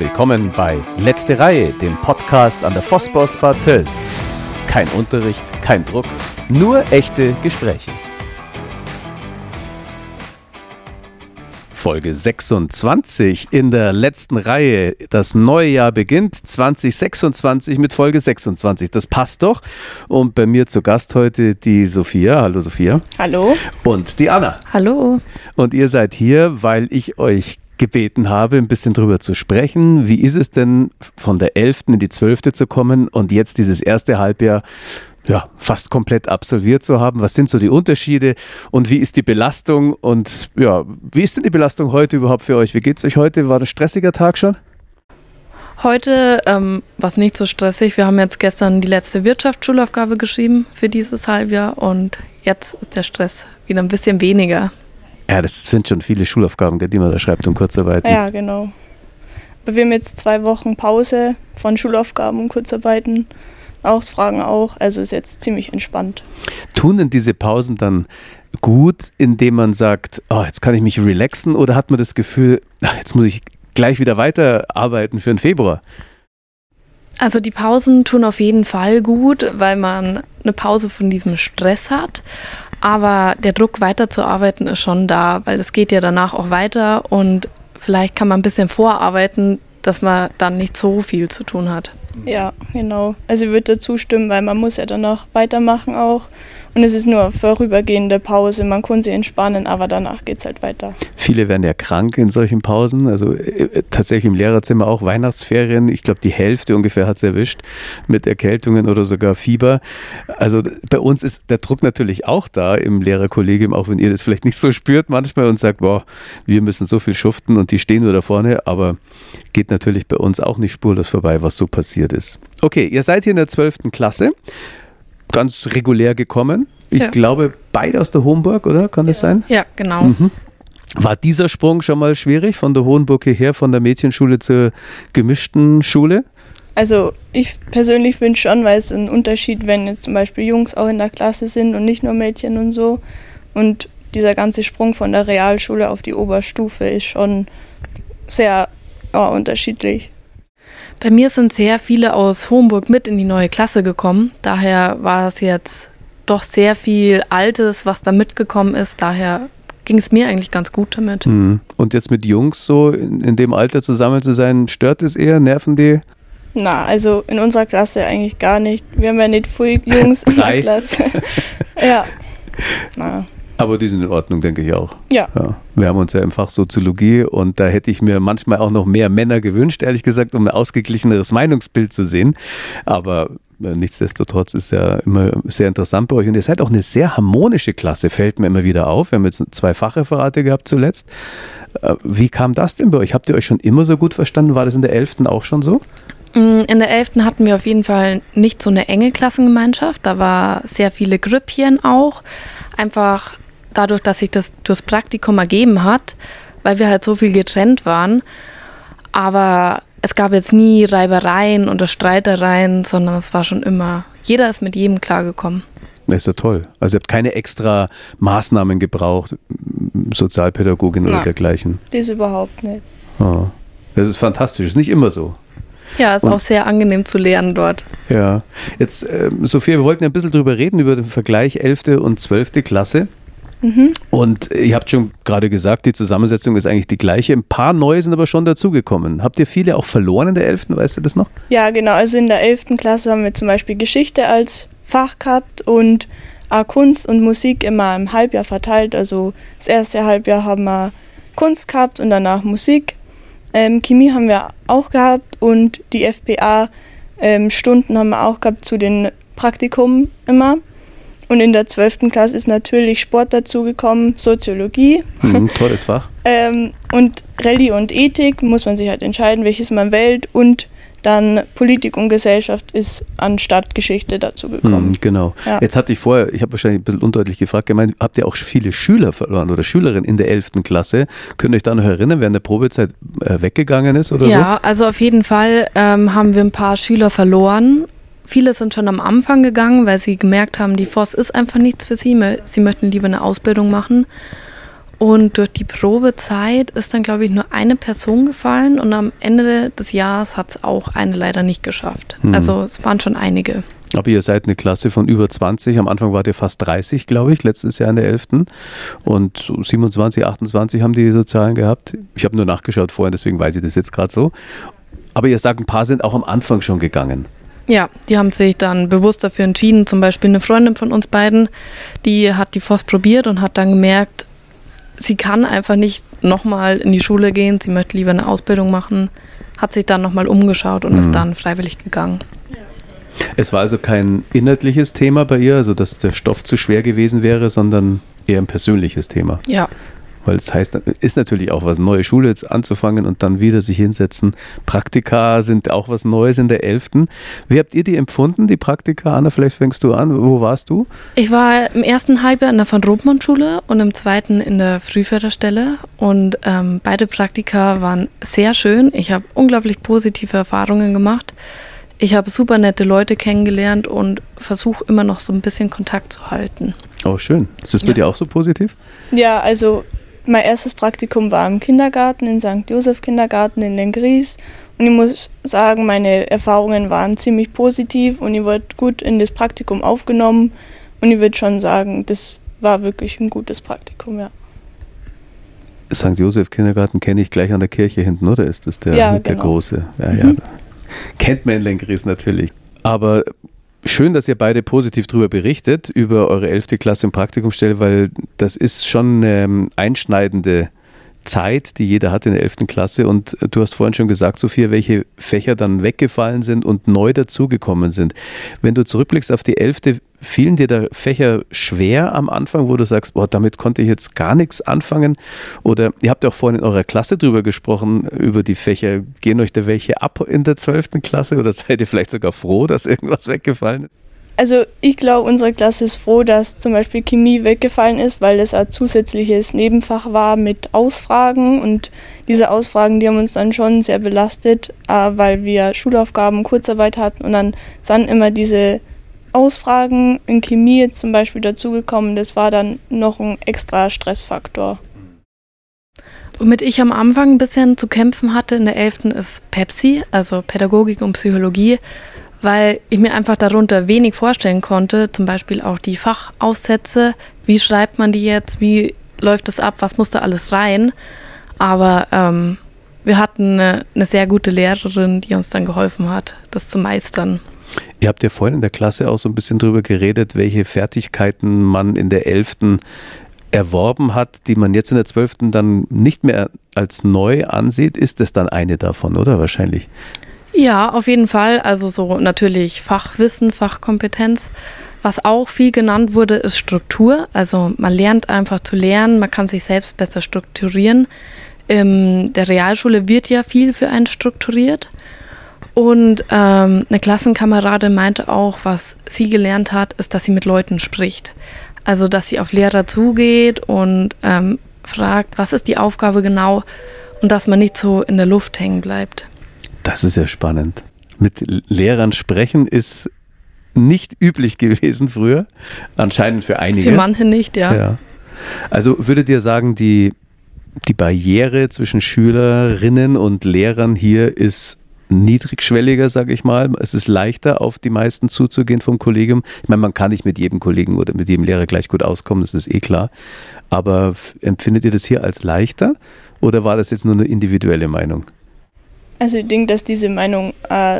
willkommen bei Letzte Reihe, dem Podcast an der Vosbos Bad Tölz. Kein Unterricht, kein Druck, nur echte Gespräche. Folge 26 in der letzten Reihe. Das neue Jahr beginnt 2026 mit Folge 26. Das passt doch. Und bei mir zu Gast heute die Sophia. Hallo Sophia. Hallo. Und die Anna. Hallo. Und ihr seid hier, weil ich euch gebeten habe, ein bisschen drüber zu sprechen. Wie ist es denn, von der 11. in die 12. zu kommen und jetzt dieses erste Halbjahr fast komplett absolviert zu haben? Was sind so die Unterschiede und wie ist die Belastung? Und wie ist denn die Belastung heute überhaupt für euch? Wie geht es euch heute? War das ein stressiger Tag schon? Heute war es nicht so stressig. Wir haben jetzt gestern die letzte Wirtschaftsschulaufgabe geschrieben für dieses Halbjahr und jetzt ist der Stress wieder ein bisschen weniger. Ja, das sind schon viele Schulaufgaben, die man da schreibt und Kurzarbeiten. Ja, genau. Aber wir haben jetzt 2 Wochen Pause von Schulaufgaben und Kurzarbeiten. Ausfragen auch, also ist jetzt ziemlich entspannt. Tun denn diese Pausen dann gut, indem man sagt, jetzt kann ich mich relaxen, oder hat man das Gefühl, jetzt muss ich gleich wieder weiterarbeiten für den Februar? Also die Pausen tun auf jeden Fall gut, weil man eine Pause von diesem Stress hat, aber der Druck weiterzuarbeiten ist schon da, weil es geht ja danach auch weiter und vielleicht kann man ein bisschen vorarbeiten, dass man dann nicht so viel zu tun hat. Ja, genau. Also ich würde dazu stimmen, weil man muss ja danach weitermachen auch. Und es ist nur eine vorübergehende Pause. Man kann sich entspannen, aber danach geht es halt weiter. Viele werden ja krank in solchen Pausen. Also tatsächlich im Lehrerzimmer auch Weihnachtsferien. Ich glaube, die Hälfte ungefähr hat es erwischt mit Erkältungen oder sogar Fieber. Also bei uns ist der Druck natürlich auch da im Lehrerkollegium, auch wenn ihr das vielleicht nicht so spürt manchmal und sagt, wir müssen so viel schuften und die stehen nur da vorne. Aber geht natürlich bei uns auch nicht spurlos vorbei, was so passiert ist. Okay, ihr seid hier in der 12. Klasse. Ganz regulär gekommen. Ich glaube, beide aus der Hohenburg, oder? Kann das sein? Ja, genau. Mhm. War dieser Sprung schon mal schwierig, von der Hohenburg hierher, von der Mädchenschule zur gemischten Schule? Also ich persönlich finde schon, weil es ein Unterschied, wenn jetzt zum Beispiel Jungs auch in der Klasse sind und nicht nur Mädchen und so. Und dieser ganze Sprung von der Realschule auf die Oberstufe ist schon sehr unterschiedlich. Bei mir sind sehr viele aus Hohenburg mit in die neue Klasse gekommen. Daher war es jetzt doch sehr viel Altes, was da mitgekommen ist. Daher ging es mir eigentlich ganz gut damit. Und jetzt mit Jungs so in dem Alter zusammen zu sein, stört es eher? Nerven die? Na, also in unserer Klasse eigentlich gar nicht. Wir haben ja nicht viele Jungs in der Klasse. Ja. Na. Aber die sind in Ordnung, denke ich auch. Ja. Wir haben uns ja im Fach Soziologie und da hätte ich mir manchmal auch noch mehr Männer gewünscht, ehrlich gesagt, um ein ausgeglicheneres Meinungsbild zu sehen. Aber nichtsdestotrotz ist ja immer sehr interessant bei euch. Und ihr seid auch eine sehr harmonische Klasse, fällt mir immer wieder auf. Wir haben jetzt 2 Fachreferate gehabt zuletzt. Wie kam das denn bei euch? Habt ihr euch schon immer so gut verstanden? War das in der 11. auch schon so? In der 11. hatten wir auf jeden Fall nicht so eine enge Klassengemeinschaft. Da war sehr viele Grüppchen auch. Einfach dadurch, dass sich das durchs Praktikum ergeben hat, weil wir halt so viel getrennt waren. Aber es gab jetzt nie Reibereien oder Streitereien, sondern es war schon immer, jeder ist mit jedem klargekommen. Das ist ja toll. Also ihr habt keine extra Maßnahmen gebraucht, Sozialpädagogin oder dergleichen? Das überhaupt nicht. Das ist fantastisch, ist nicht immer so. Ja, ist auch sehr angenehm zu lernen dort. Ja, jetzt Sophia, wir wollten ja ein bisschen drüber reden, über den Vergleich 11. und 12. Klasse. Und ihr habt schon gerade gesagt, die Zusammensetzung ist eigentlich die gleiche. Ein paar neue sind aber schon dazugekommen. Habt ihr viele auch verloren in der 11., weißt du das noch? Ja, genau. Also in der 11. Klasse haben wir zum Beispiel Geschichte als Fach gehabt und Kunst und Musik immer im Halbjahr verteilt. Also das erste Halbjahr haben wir Kunst gehabt und danach Musik. Chemie haben wir auch gehabt und die FPA-Stunden haben wir auch gehabt zu den Praktikum immer. Und in der 12. Klasse ist natürlich Sport dazugekommen, Soziologie. Tolles Fach. Und Rallye und Ethik muss man sich halt entscheiden, welches man wählt. Und dann Politik und Gesellschaft ist anstatt Geschichte dazugekommen. Genau. Ja. Jetzt hatte ich vorher, ich habe wahrscheinlich ein bisschen undeutlich gefragt, gemeint, habt ihr auch viele Schüler verloren oder Schülerinnen in der 11. Klasse? Könnt ihr euch da noch erinnern, wer in der Probezeit weggegangen ist oder so? Ja, also auf jeden Fall haben wir ein paar Schüler verloren. Viele sind schon am Anfang gegangen, weil sie gemerkt haben, die FOS ist einfach nichts für sie. Sie möchten lieber eine Ausbildung machen. Und durch die Probezeit ist dann, glaube ich, nur eine Person gefallen und am Ende des Jahres hat es auch eine leider nicht geschafft. Also es waren schon einige. Aber ihr seid eine Klasse von über 20. Am Anfang wart ihr fast 30, glaube ich, letztes Jahr in der 11. Und 27, 28 haben die Sozialen gehabt. Ich habe nur nachgeschaut vorhin, deswegen weiß ich das jetzt gerade so. Aber ihr sagt, ein paar sind auch am Anfang schon gegangen. Ja, die haben sich dann bewusst dafür entschieden. Zum Beispiel eine Freundin von uns beiden, die hat die FOS probiert und hat dann gemerkt, sie kann einfach nicht nochmal in die Schule gehen. Sie möchte lieber eine Ausbildung machen, hat sich dann nochmal umgeschaut und ist dann freiwillig gegangen. Es war also kein inhaltliches Thema bei ihr, also dass der Stoff zu schwer gewesen wäre, sondern eher ein persönliches Thema. Ja. Weil es heißt, ist natürlich auch was, neue Schule jetzt anzufangen und dann wieder sich hinsetzen. Praktika sind auch was Neues in der 11. Wie habt ihr die empfunden, die Praktika? Anna, vielleicht fängst du an. Wo warst du? Ich war im ersten Halbjahr in der Von-Rothmann-Schule und im zweiten in der Frühförderstelle. Und beide Praktika waren sehr schön. Ich habe unglaublich positive Erfahrungen gemacht. Ich habe super nette Leute kennengelernt und versuche immer noch so ein bisschen Kontakt zu halten. Oh, schön. Ist das bei dir auch so positiv? Ja, also mein erstes Praktikum war im Kindergarten, in St. Joseph Kindergarten in Lenggries. Und ich muss sagen, meine Erfahrungen waren ziemlich positiv und ich wurde gut in das Praktikum aufgenommen. Und ich würde schon sagen, das war wirklich ein gutes Praktikum, ja. St. Joseph Kindergarten kenne ich gleich an der Kirche hinten, oder? Ist das der, ja, der genau. große? Ja. Kennt man in Lenggries natürlich. Aber schön, dass ihr beide positiv darüber berichtet, über eure 11. Klasse im Praktikumsstelle, weil das ist schon eine einschneidende Zeit, die jeder hat in der 11. Klasse. Und du hast vorhin schon gesagt, Sophia, welche Fächer dann weggefallen sind und neu dazugekommen sind. Wenn du zurückblickst auf die 11., fielen dir da Fächer schwer am Anfang, wo du sagst, boah, damit konnte ich jetzt gar nichts anfangen? Oder ihr habt ja auch vorhin in eurer Klasse drüber gesprochen, über die Fächer. Gehen euch da welche ab in der 12. Klasse oder seid ihr vielleicht sogar froh, dass irgendwas weggefallen ist? Also ich glaube, unsere Klasse ist froh, dass zum Beispiel Chemie weggefallen ist, weil das ein zusätzliches Nebenfach war mit Ausfragen. Und diese Ausfragen, die haben uns dann schon sehr belastet, weil wir Schulaufgaben, Kurzarbeit hatten und dann sind immer diese Ausfragen in Chemie jetzt zum Beispiel dazugekommen. Das war dann noch ein extra Stressfaktor. Womit ich am Anfang ein bisschen zu kämpfen hatte in der 11. ist Pepsi, also Pädagogik und Psychologie, weil ich mir einfach darunter wenig vorstellen konnte, zum Beispiel auch die Fachaufsätze, wie schreibt man die jetzt, wie läuft das ab, was muss da alles rein. Aber wir hatten eine sehr gute Lehrerin, die uns dann geholfen hat, das zu meistern. Ihr habt ja vorhin in der Klasse auch so ein bisschen drüber geredet, welche Fertigkeiten man in der 11. erworben hat, die man jetzt in der 12. dann nicht mehr als neu ansieht. Ist das dann eine davon, oder wahrscheinlich? Ja, auf jeden Fall. Also so natürlich Fachwissen, Fachkompetenz. Was auch viel genannt wurde, ist Struktur. Also man lernt einfach zu lernen, man kann sich selbst besser strukturieren. In der Realschule wird ja viel für einen strukturiert. Und eine Klassenkameradin meinte auch, was sie gelernt hat, ist, dass sie mit Leuten spricht. Also dass sie auf Lehrer zugeht und fragt, was ist die Aufgabe genau und dass man nicht so in der Luft hängen bleibt. Das ist ja spannend. Mit Lehrern sprechen ist nicht üblich gewesen früher, anscheinend für einige. Für manche nicht, ja. Also würdet ihr sagen, die Barriere zwischen Schülerinnen und Lehrern hier ist niedrigschwelliger, sage ich mal. Es ist leichter, auf die meisten zuzugehen vom Kollegium. Ich meine, man kann nicht mit jedem Kollegen oder mit jedem Lehrer gleich gut auskommen, das ist eh klar. Aber empfindet ihr das hier als leichter oder war das jetzt nur eine individuelle Meinung? Also ich denke, dass diese Meinung,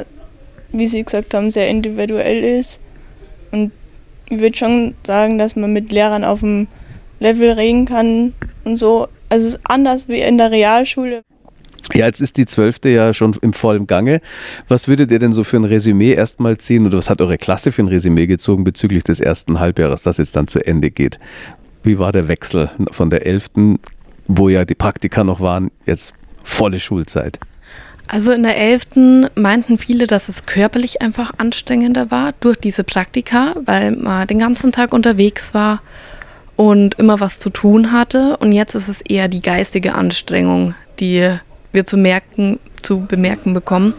wie Sie gesagt haben, sehr individuell ist. Und ich würde schon sagen, dass man mit Lehrern auf dem Level reden kann und so. Also es ist anders wie in der Realschule. Ja, jetzt ist die 12. ja schon im vollen Gange. Was würdet ihr denn so für ein Resümee erstmal ziehen oder was hat eure Klasse für ein Resümee gezogen bezüglich des ersten Halbjahres, das jetzt dann zu Ende geht? Wie war der Wechsel von der 11., wo ja die Praktika noch waren, jetzt volle Schulzeit? Also in der 11. meinten viele, dass es körperlich einfach anstrengender war durch diese Praktika, weil man den ganzen Tag unterwegs war und immer was zu tun hatte. Und jetzt ist es eher die geistige Anstrengung, die wir zu bemerken bekommen.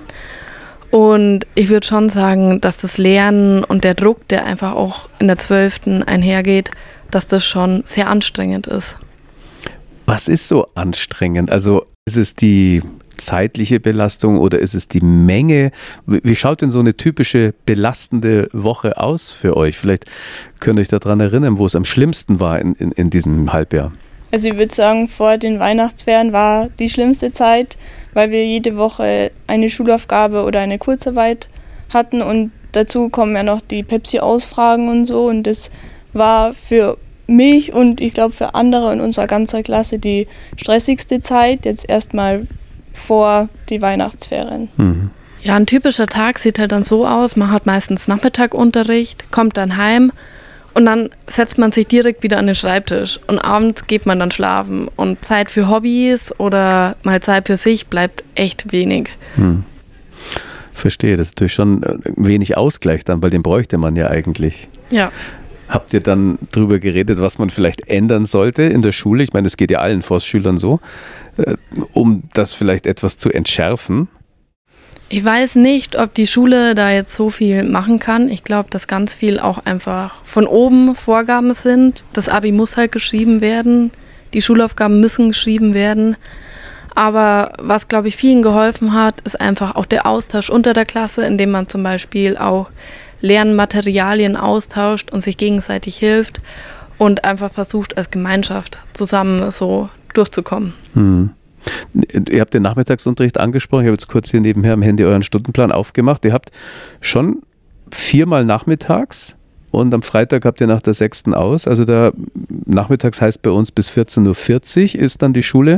Und ich würde schon sagen, dass das Lernen und der Druck, der einfach auch in der 12. einhergeht, dass das schon sehr anstrengend ist. Was ist so anstrengend? Also ist es die zeitliche Belastung oder ist es die Menge? Wie schaut denn so eine typische belastende Woche aus für euch? Vielleicht könnt ihr euch daran erinnern, wo es am schlimmsten war in diesem Halbjahr. Also ich würde sagen, vor den Weihnachtsferien war die schlimmste Zeit, weil wir jede Woche eine Schulaufgabe oder eine Kurzarbeit hatten und dazu kommen ja noch die Pepsi-Ausfragen und so und das war für mich und ich glaube für andere in unserer ganzen Klasse die stressigste Zeit, jetzt erstmal vor die Weihnachtsferien. Mhm. Ja, ein typischer Tag sieht halt dann so aus, man hat meistens Nachmittagunterricht, kommt dann heim und dann setzt man sich direkt wieder an den Schreibtisch und abends geht man dann schlafen und Zeit für Hobbys oder mal Zeit für sich bleibt echt wenig. Verstehe, das ist natürlich schon wenig Ausgleich dann, weil den bräuchte man ja eigentlich. Ja. Habt ihr dann drüber geredet, was man vielleicht ändern sollte in der Schule? Ich meine, das geht ja allen Forstschülern so, um das vielleicht etwas zu entschärfen. Ich weiß nicht, ob die Schule da jetzt so viel machen kann. Ich glaube, dass ganz viel auch einfach von oben Vorgaben sind. Das Abi muss halt geschrieben werden, die Schulaufgaben müssen geschrieben werden. Aber was, glaube ich, vielen geholfen hat, ist einfach auch der Austausch unter der Klasse, indem man zum Beispiel auch Lernmaterialien austauscht und sich gegenseitig hilft und einfach versucht, als Gemeinschaft zusammen so durchzukommen. Ihr habt den Nachmittagsunterricht angesprochen. Ich habe jetzt kurz hier nebenher am Handy euren Stundenplan aufgemacht. Ihr habt schon 4-mal nachmittags und am Freitag habt ihr nach der 6. aus. Also da nachmittags heißt bei uns bis 14.40 Uhr ist dann die Schule.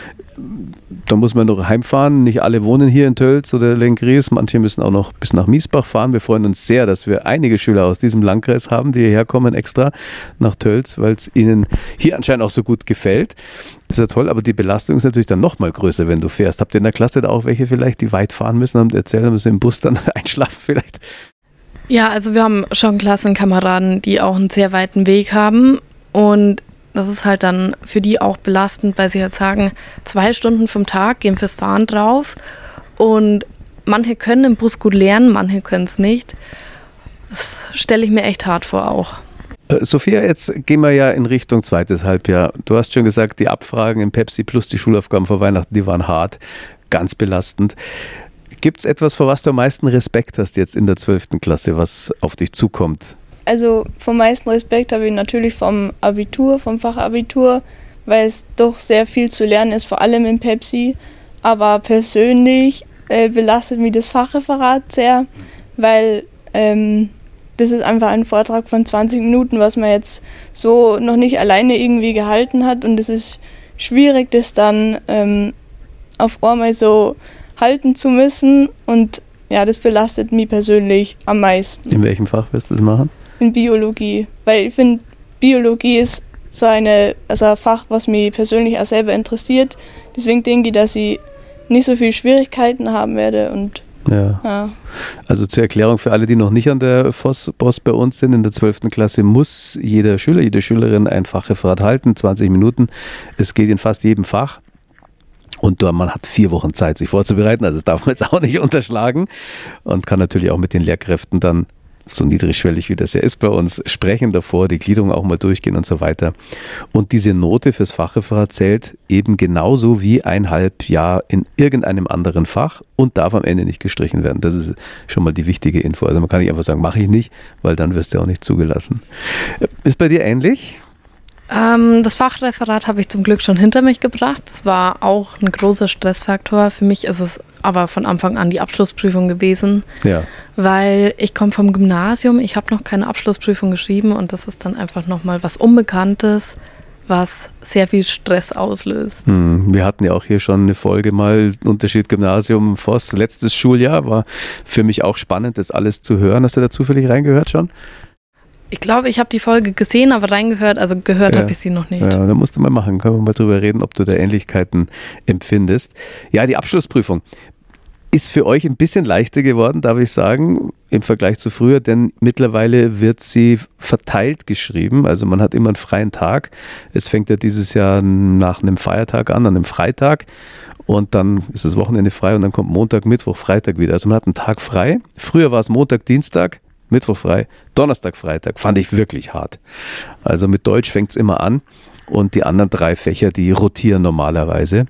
Da muss man noch heimfahren. Nicht alle wohnen hier in Tölz oder Lenggries. Manche müssen auch noch bis nach Miesbach fahren. Wir freuen uns sehr, dass wir einige Schüler aus diesem Landkreis haben, die hierher kommen extra nach Tölz, weil es ihnen hier anscheinend auch so gut gefällt. Das ist ja toll, aber die Belastung ist natürlich dann noch mal größer, wenn du fährst. Habt ihr in der Klasse da auch welche vielleicht, die weit fahren müssen und erzählen, müssen im Bus dann einschlafen vielleicht? Ja, also wir haben schon Klassenkameraden, die auch einen sehr weiten Weg haben und das ist halt dann für die auch belastend, weil sie halt sagen, 2 Stunden vom Tag gehen fürs Fahren drauf und manche können im Bus gut lernen, manche können es nicht. Das stelle ich mir echt hart vor auch. Sophia, jetzt gehen wir ja in Richtung zweites Halbjahr. Du hast schon gesagt, die Abfragen im Pepsi plus die Schulaufgaben vor Weihnachten, die waren hart, ganz belastend. Gibt es etwas, vor was du am meisten Respekt hast jetzt in der 12. Klasse, was auf dich zukommt? Also vom meisten Respekt habe ich natürlich vom Abitur, vom Fachabitur, weil es doch sehr viel zu lernen ist, vor allem im Pepsi. Aber persönlich belastet mich das Fachreferat sehr, weil das ist einfach ein Vortrag von 20 Minuten, was man jetzt so noch nicht alleine irgendwie gehalten hat. Und es ist schwierig, das dann auf einmal so halten zu müssen. Und ja, das belastet mich persönlich am meisten. In welchem Fach wirst du das machen? In Biologie, weil ich finde, Biologie ist so ein Fach, was mich persönlich auch selber interessiert. Deswegen denke ich, dass ich nicht so viele Schwierigkeiten haben werde. Und ja. Also zur Erklärung für alle, die noch nicht an der FOS bei uns sind, in der 12. Klasse muss jeder Schüler, jede Schülerin ein Fachreferat halten, 20 Minuten. Es geht in fast jedem Fach. Und man hat 4 Wochen Zeit, sich vorzubereiten. Also das darf man jetzt auch nicht unterschlagen. Und kann natürlich auch mit den Lehrkräften dann so niedrigschwellig wie das ja ist bei uns, sprechen davor, die Gliederung auch mal durchgehen und so weiter. Und diese Note fürs Fachreferat zählt eben genauso wie 1,5 Jahr in irgendeinem anderen Fach und darf am Ende nicht gestrichen werden. Das ist schon mal die wichtige Info. Also man kann nicht einfach sagen, mache ich nicht, weil dann wirst du auch nicht zugelassen. Ist bei dir ähnlich? Das Fachreferat habe ich zum Glück schon hinter mich gebracht. Das war auch ein großer Stressfaktor. Für mich ist es aber von Anfang an die Abschlussprüfung gewesen, weil ich komme vom Gymnasium, ich habe noch keine Abschlussprüfung geschrieben und das ist dann einfach nochmal was Unbekanntes, was sehr viel Stress auslöst. Wir hatten ja auch hier schon eine Folge mal, Unterschied Gymnasium, FOS, letztes Schuljahr, war für mich auch spannend, das alles zu hören. Hast du da zufällig reingehört schon? Ich glaube, ich habe die Folge gesehen, aber reingehört, also gehört habe ich sie noch nicht. Ja, da musst du mal machen, können wir mal drüber reden, ob du da Ähnlichkeiten empfindest. Ja, die Abschlussprüfung ist für euch ein bisschen leichter geworden, darf ich sagen, im Vergleich zu früher, denn mittlerweile wird sie verteilt geschrieben, also man hat immer einen freien Tag. Es fängt ja dieses Jahr nach einem Feiertag an einem Freitag und dann ist das Wochenende frei und dann kommt Montag, Mittwoch, Freitag wieder. Also man hat einen Tag frei. Früher war es Montag, Dienstag, Mittwoch frei, Donnerstag, Freitag. Fand ich wirklich hart. Also mit Deutsch fängt es immer an und die anderen 3 Fächer, die rotieren normalerweise.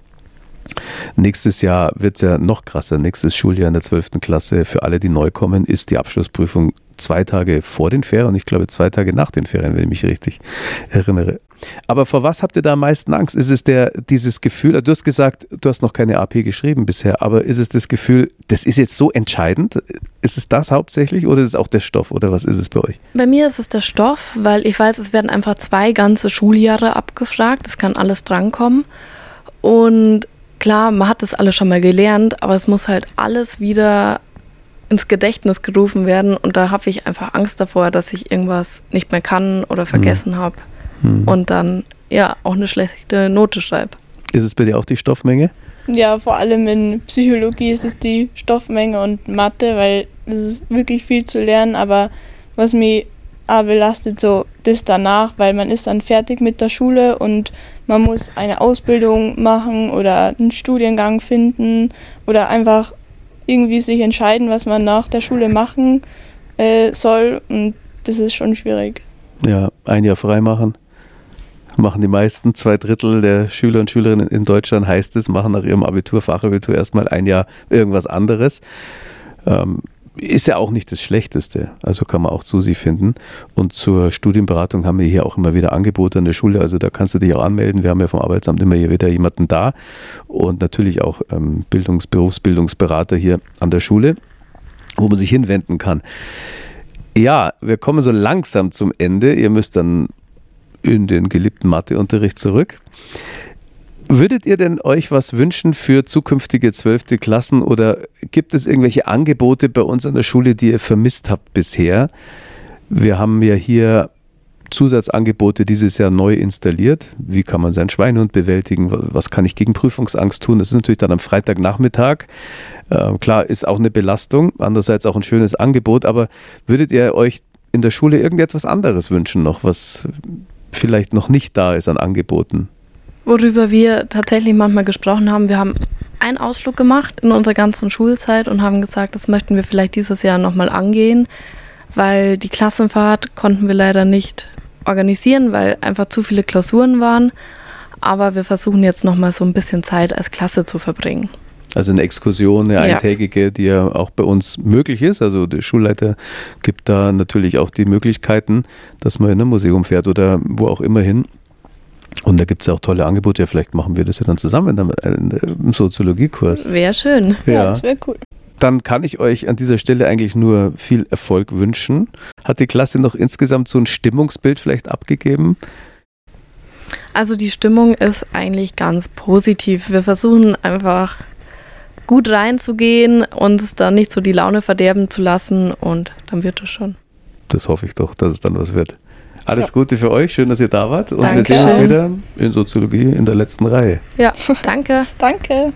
Nächstes Jahr wird es ja noch krasser. Nächstes Schuljahr in der 12. Klasse für alle, die neu kommen, ist die Abschlussprüfung 2 Tage vor den Ferien und ich glaube 2 Tage nach den Ferien, wenn ich mich richtig erinnere. Aber vor was habt ihr da am meisten Angst? Ist es dieses Gefühl, du hast gesagt, du hast noch keine AP geschrieben bisher, aber ist es das Gefühl, das ist jetzt so entscheidend? Ist es das hauptsächlich oder ist es auch der Stoff oder was ist es bei euch? Bei mir ist es der Stoff, weil ich weiß, es werden einfach 2 ganze Schuljahre abgefragt, es kann alles drankommen und klar, man hat das alles schon mal gelernt, aber es muss halt alles wieder ins Gedächtnis gerufen werden und da habe ich einfach Angst davor, dass ich irgendwas nicht mehr kann oder vergessen habe und dann ja auch eine schlechte Note schreibe. Ist es bei dir auch die Stoffmenge? Ja, vor allem in Psychologie ist es die Stoffmenge und Mathe, weil es ist wirklich viel zu lernen, aber was mich auch belastet, so das danach, weil man ist dann fertig mit der Schule und man muss eine Ausbildung machen oder einen Studiengang finden oder einfach irgendwie sich entscheiden, was man nach der Schule machen soll und das ist schon schwierig. Ja, 1 Jahr frei machen die meisten. 2/3 der Schüler und Schülerinnen in Deutschland, heißt es, machen nach ihrem Abitur, Fachabitur erstmal 1 Jahr irgendwas anderes. Ist ja auch nicht das Schlechteste, also kann man auch zu sich finden. Und zur Studienberatung haben wir hier auch immer wieder Angebote an der Schule, also da kannst du dich auch anmelden. Wir haben ja vom Arbeitsamt immer hier wieder jemanden da und natürlich auch Berufsbildungsberater hier an der Schule, wo man sich hinwenden kann. Ja, wir kommen so langsam zum Ende. Ihr müsst dann in den geliebten Matheunterricht zurück. Würdet ihr denn euch was wünschen für zukünftige 12. Klassen oder gibt es irgendwelche Angebote bei uns an der Schule, die ihr vermisst habt bisher? Wir haben ja hier Zusatzangebote dieses Jahr neu installiert. Wie kann man seinen Schweinehund bewältigen? Was kann ich gegen Prüfungsangst tun? Das ist natürlich dann am Freitagnachmittag. Klar, ist auch eine Belastung, andererseits auch ein schönes Angebot, aber würdet ihr euch in der Schule irgendetwas anderes wünschen noch, was vielleicht noch nicht da ist an Angeboten? Worüber wir tatsächlich manchmal gesprochen haben, wir haben einen Ausflug gemacht in unserer ganzen Schulzeit und haben gesagt, das möchten wir vielleicht dieses Jahr nochmal angehen, weil die Klassenfahrt konnten wir leider nicht organisieren, weil einfach zu viele Klausuren waren. Aber wir versuchen jetzt nochmal so ein bisschen Zeit als Klasse zu verbringen. Also eine Exkursion, eine eintägige, die ja auch bei uns möglich ist. Also der Schulleiter gibt da natürlich auch die Möglichkeiten, dass man in ein Museum fährt oder wo auch immer hin. Und da gibt es ja auch tolle Angebote. Ja, vielleicht machen wir das ja dann zusammen im Soziologiekurs. Wäre schön. Ja, das wäre cool. Dann kann ich euch an dieser Stelle eigentlich nur viel Erfolg wünschen. Hat die Klasse noch insgesamt so ein Stimmungsbild vielleicht abgegeben? Also die Stimmung ist eigentlich ganz positiv. Wir versuchen einfach gut reinzugehen, uns dann nicht so die Laune verderben zu lassen und dann wird es schon. Das hoffe ich doch, dass es dann was wird. Alles Gute für euch, schön, dass ihr da wart und Danke. Wir sehen uns wieder in Soziologie in der letzten Reihe. Ja, danke. Danke.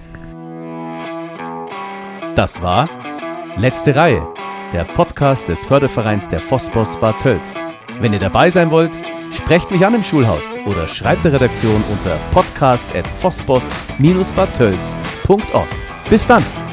Das war Letzte Reihe, der Podcast des Fördervereins der Vospos Bad Tölz. Wenn ihr dabei sein wollt, sprecht mich an im Schulhaus oder schreibt der Redaktion unter podcast@vospos-badtölz.org. Bis dann!